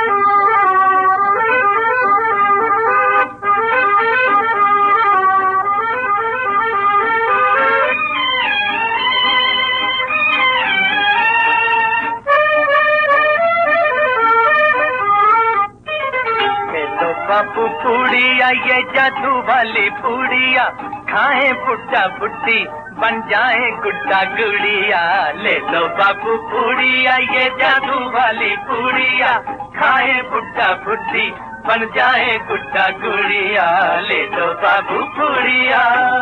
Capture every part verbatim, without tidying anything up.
बाबू पूड़िया ये जादू वाली पूड़िया, खाए बुड्ढा बुड्ढी बन जाए गुड्डा गुड़िया। ले लो बाबू पूड़िया ये जादू वाली पूड़िया, खाए बुड्ढा बुड्ढी बन जाए गुड्डा गुड़िया। ले लो बाबू पूड़िया।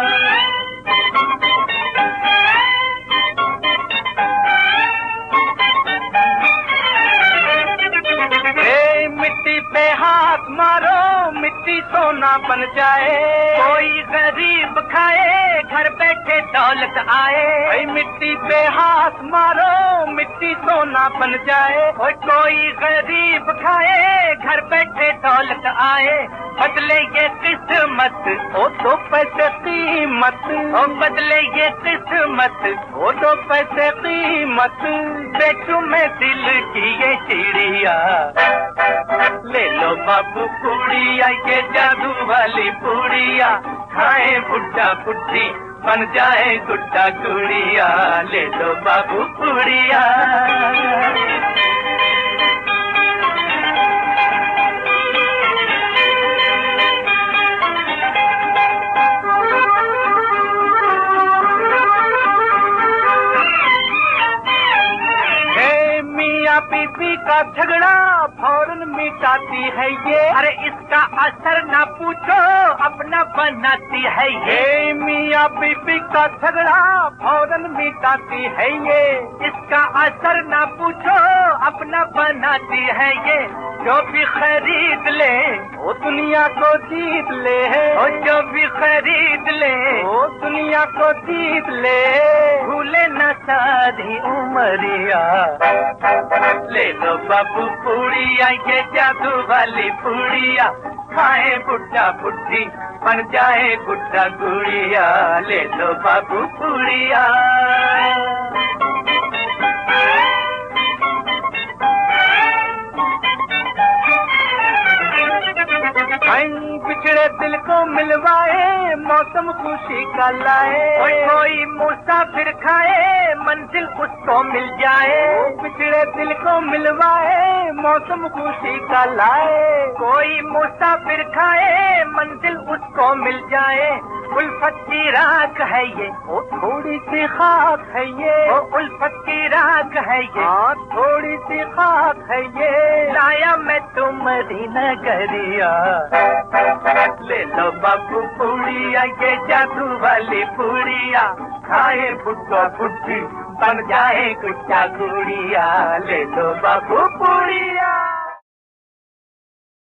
मिट्टी पे हाथ मारो मिट्टी सोना बन जाए, कोई गरीब खाए घर बैठे दौलत आए। मिट्टी पे हाथ मारो मिट्टी सोना बन जाए, कोई गरीब खाए घर बैठे दौलत आए। बदले ये किस्मत ओ तो पैसे कीमत, ओ बदले ये किस्मत ओ तो पैसे कीमत। बेचू मैं दिल की ये चिड़िया, ले लो बाबू पूड़िया ये जादू वाली पूड़िया, खाए बुड्ढा बुड्ढी बन जाए गुड्डा गुड़िया। ले लो बाबू पूड़िया। बीबी का झगड़ा फौरन मिटाती है ये, अरे इसका असर ना पूछो अपना बनाती है ये। मियाँ बीबी का झगड़ा फौरन मिटाती है ये, इसका असर ना पूछो अपना बनाती है ये। जो भी खरीद ले वो दुनिया को जीत ले, और जो भी खरीद ले वो दुनिया को जीत ले। भूले न सारी उमरिया, ले लो बाबू पूड़िया ये जादू वाली पूड़िया, खाए बुड्ढा बुड्ढी बन जाए गुड्डा गुड़िया। ले लो बाबू पूड़िया। बिछड़े दिल को मिलवाए मौसम खुशी का लाए, कोई मुसाफिर खाए मंजिल उसको मिल जाए। बिछड़े दिल को मिलवाए मौसम खुशी का लाए, कोई मुसाफिर खाए मंजिल उसको मिल जाए। उल्फत की राख है ये वो थोड़ी सी खाक है ये, वो उल्फत की राख है ये हाँ थोड़ी सी खाक है ये। लाया मैं तुम्हारी नगरिया, ले लो बाबू पूड़िया ये जादू वाली पूड़िया, खाए बुड्ढा बुड्ढी बन जाए गुड्डा गुड़िया। ले लो बाबू पूड़िया।